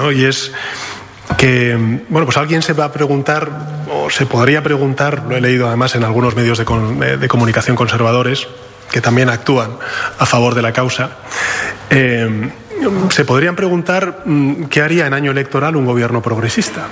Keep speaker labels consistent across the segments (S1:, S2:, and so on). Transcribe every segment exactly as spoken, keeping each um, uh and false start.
S1: ¿no? Y es que, bueno, pues alguien se va a preguntar, o se podría preguntar, lo he leído además en algunos medios de, con, de comunicación conservadores, que también actúan a favor de la causa, eh, se podrían preguntar qué haría en año electoral un gobierno progresista.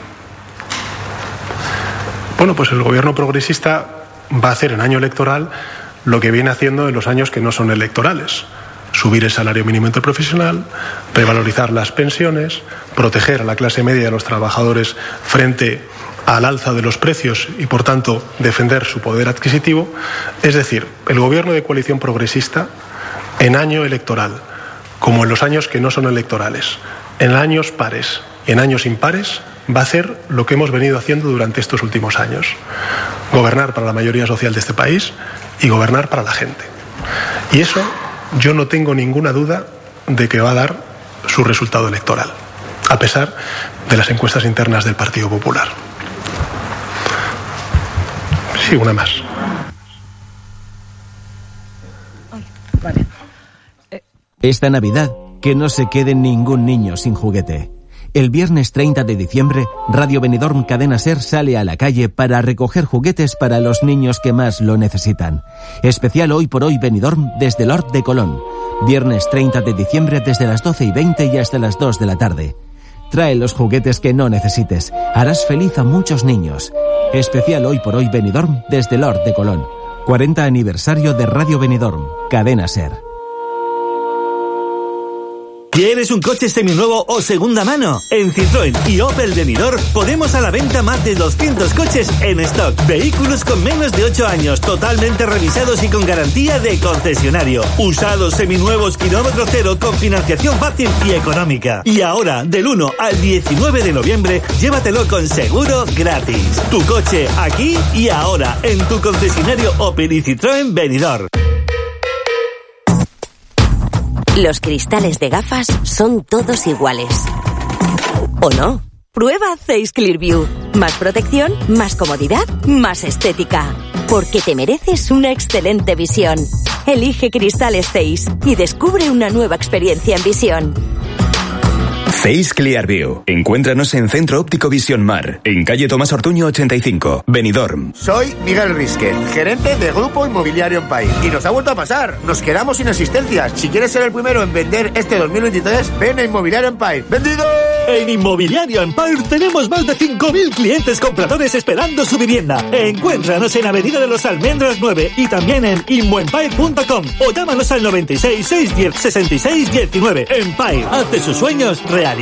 S1: Bueno, pues el gobierno progresista va a hacer en año electoral lo que viene haciendo en los años que no son electorales: subir el salario mínimo interprofesional, revalorizar las pensiones, proteger a la clase media y a los trabajadores frente al alza de los precios y, por tanto, defender su poder adquisitivo. Es decir, el gobierno de coalición progresista, en año electoral, como en los años que no son electorales, en años pares y en años impares, va a hacer lo que hemos venido haciendo durante estos últimos años: gobernar para la mayoría social de este país y gobernar para la gente. Y eso, yo no tengo ninguna duda de que va a dar su resultado electoral, a pesar de las encuestas internas del Partido Popular. Sí, una más.
S2: Vale.
S3: Esta Navidad, que no se quede ningún niño sin juguete. El viernes treinta de diciembre, Radio Benidorm Cadena Ser sale a la calle para recoger juguetes para los niños que más lo necesitan. Especial Hoy por Hoy Benidorm desde el Hort de Colón. Viernes treinta de diciembre desde las doce y veinte y hasta las dos de la tarde. Trae los juguetes que no necesites. Harás feliz a muchos niños. Especial Hoy por Hoy Benidorm desde el Hort de Colón. cuarenta aniversario de Radio Benidorm Cadena Ser.
S4: ¿Quieres un coche seminuevo o segunda mano? En Citroën y Opel Benidorm ponemos a la venta más de doscientos coches en stock. Vehículos con menos de ocho años, totalmente revisados y con garantía de concesionario. Usados, seminuevos, kilómetro cero, con financiación fácil y económica. Y ahora, del uno al diecinueve de noviembre, llévatelo con seguro gratis. Tu coche aquí y ahora, en tu concesionario Opel y Citroën Benidorm.
S5: Los cristales de gafas son todos iguales. ¿O no? Prueba Zeiss Clearview. Más protección, más comodidad, más estética. Porque te mereces una excelente visión. Elige cristales Zeiss y descubre una nueva experiencia en visión.
S6: Zeiss Clearview. Encuéntranos en Centro Óptico Visión Mar, en calle Tomás Ortuño ochenta y cinco, Benidorm.
S7: Soy Miguel Risque, gerente de Grupo Inmobiliario Empire. Y nos ha vuelto a pasar. Nos quedamos sin asistencias. Si quieres ser el primero en vender este dos mil veintitrés, ven a Inmobiliario Empire. ¡Vendido!
S4: En Inmobiliario Empire tenemos más de cinco mil clientes compradores esperando su vivienda. Encuéntranos en Avenida de los Almendros nueve y también en inmoempire punto com o llámanos al noventa y seis, seiscientos diez, sesenta y seis diecinueve. Empire hace sus sueños realidad.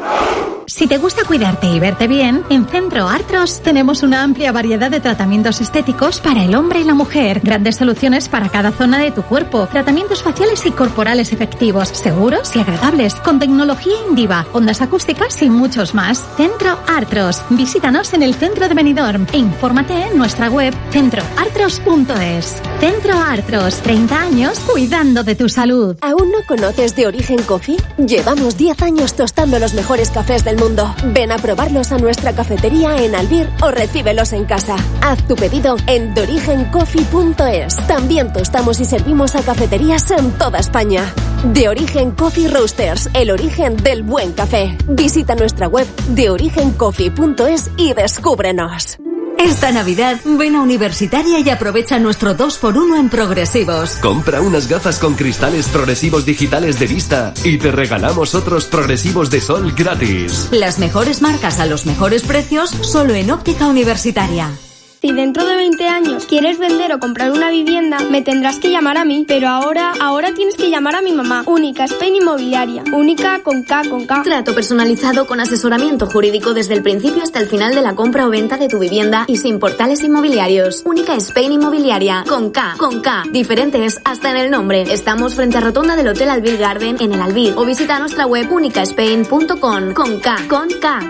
S8: Si te gusta cuidarte y verte bien, en Centro Artros tenemos una amplia variedad de tratamientos estéticos para el hombre y la mujer. Grandes soluciones para cada zona de tu cuerpo. Tratamientos faciales y corporales efectivos, seguros y agradables, con tecnología Indiva, ondas acústicas y muchos más. Centro Artros. Visítanos en el centro de Benidorm e infórmate en nuestra web centro artros punto es. Centro Artros. treinta años cuidando de tu salud.
S9: ¿Aún no conoces De Origen Coffee? Llevamos diez años tostando los mejores cafés del mundo. Ven a probarlos a nuestra cafetería en Albir o recíbelos en casa. Haz tu pedido en de origen coffee punto es. También tostamos y servimos a cafeterías en toda España. De Origen Coffee Roasters, el origen del buen café. Visita nuestra web de origen coffee punto es y descúbrenos.
S10: Esta Navidad, ven a Universitaria y aprovecha nuestro dos por uno en progresivos.
S11: Compra unas gafas con cristales progresivos digitales de vista y te regalamos otros progresivos de sol gratis.
S10: Las mejores marcas a los mejores precios, solo en Óptica Universitaria.
S12: Si dentro de veinte años quieres vender o comprar una vivienda, me tendrás que llamar a mí. Pero ahora, ahora tienes que llamar a mi mamá. Única Spain Inmobiliaria. Única con K, con K.
S13: Trato personalizado con asesoramiento jurídico desde el principio hasta el final de la compra o venta de tu vivienda y sin portales inmobiliarios. Única Spain Inmobiliaria. Con K, con K. Diferentes hasta en el nombre. Estamos frente a Rotonda del Hotel Albir Garden en el Albir. O visita nuestra web única spain punto com. Con K, con K.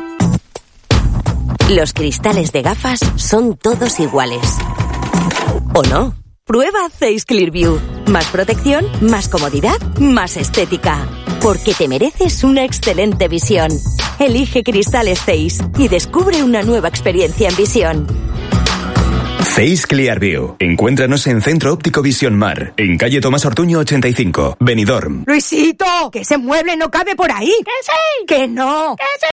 S5: Los cristales de gafas son todos iguales. ¿O no? Prueba Zeiss Clearview. Más protección, más comodidad, más estética. Porque te mereces una excelente visión. Elige cristales Zeiss y descubre una nueva experiencia en visión.
S6: Zeiss Clearview. Encuéntranos en Centro Óptico Visión Mar, en calle Tomás Ortuño ochenta y cinco, Benidorm.
S14: Luisito, que ese mueble no cabe por ahí.
S12: ¡Que sí!
S14: ¡Que no!
S12: ¡Que sí!